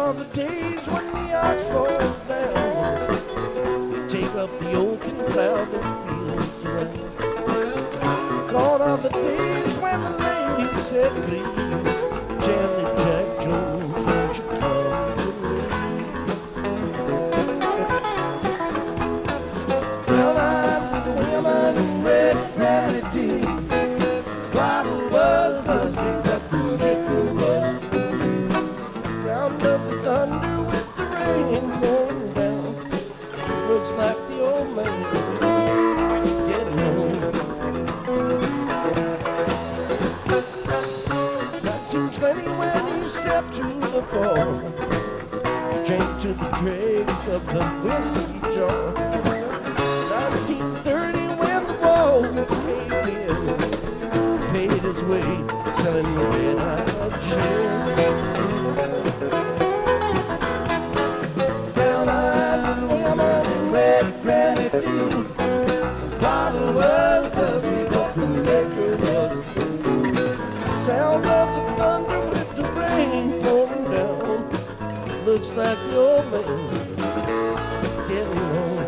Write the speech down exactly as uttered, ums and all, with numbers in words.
are the days when the ox falls down. We take up the oak and plow the fields around. Gone are the days when the lady said, please, Janet Jack Jones, won't you come with me? Well, I'm women in red granity. Bottle was busted, but the liquor was cool. Round up the thunder with the rain pouring down. Looks like the old man getting home. nineteen twenty when he stepped to the bar, drank to the dregs of the whiskey jar. nineteen thirty when the wall caved in, paid his way selling red-eyed gin. Brown-eyed woman in red granity. The bottle was dusty, but the liquor was cool. The sound of the thunder with the rain pouring down. Looks like the old man getting home.